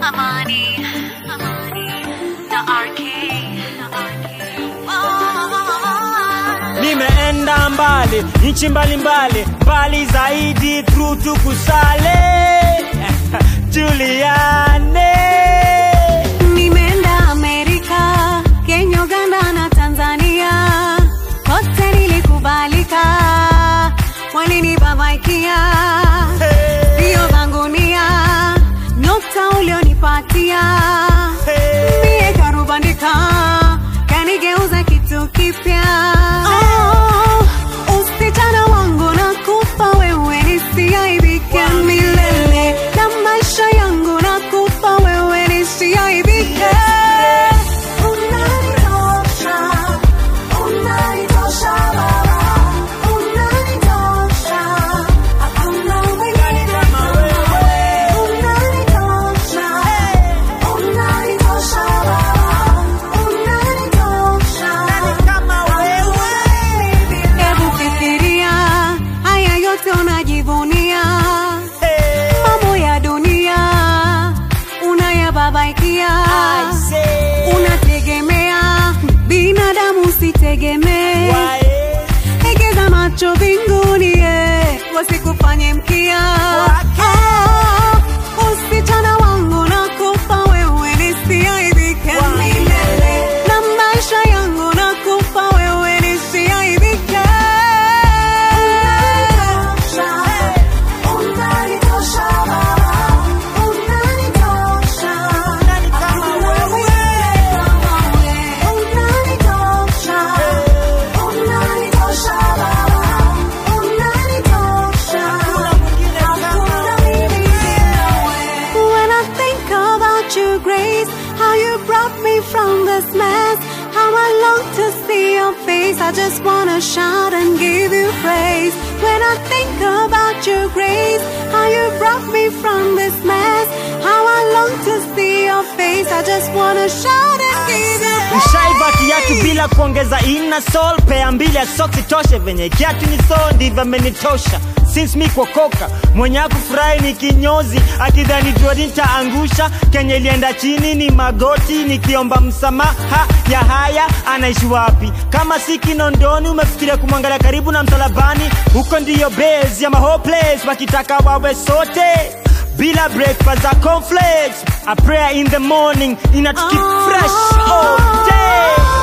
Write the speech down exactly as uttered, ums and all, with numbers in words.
Amani, Amani, the R K, the R K. Nimeenda mbali, nchi mbali mbali, mbali zaidi through tukusale Juliane. Nimeenda Amerika, Kenya, Uganda na Tanzania, kote nilikubalika, walinibabaikia, sio hey. Bangunia, nyota ulionipatia, hey. Mie karubandika, kanigeuza kitu kipya. Oh, usichana wangu nakupa wewe nisiaibike milele, na maisha yangu nakupa wewe nisiaibike. Unanitosha, unanitosha baba, unanitosha, hakuna mwingine kama wewe. Unanitosha, unanitosha baba, unanitosha, kama wewe. Hebu fikiria, haya yote unajivunia, mambo ya dunia unayababaikia, unategemea binadamu, usitegemee. Egeza macho mbinguni, wasikufanye mkia. Ah, usichana wangu nakupa wewe nisiaibike milele, na maisha yangu nakupa wewe nisiaibike. Unanitosha, unanitosha baba, unanitosha, kama wewe, kama wewe. Unanitosha, unanitosha baba, unanitosha, hakuna mwingine kama wewe. When I think about your grace, how you brought me from this mess, how I long to see your face, I just wanna shout and give you praise. When I think about your grace, how you brought me from this mess, how I long to see your face, I just wanna shout and give you praise. Mshaiva kiatu bila kuongeza ina soul, pea mbili ya socks itoshe, venye kiatu ni soul ndivyo amenitosha. Since mi kuokoka, mwenye kufurahi ni kinyozi, akidhani jua nitaangusha. Kenya ilienda chini ni magoti, nikiomba msamaha ya haya, anaishi wapi? Kama si Kinondoni, umefikiria kumwangalia karibu na msalabani? Huko ndiyo base ya maho place, wakitaka wawe sote bila breakfast za cornflakes. A prayer in the morning, ina to keep fresh all day.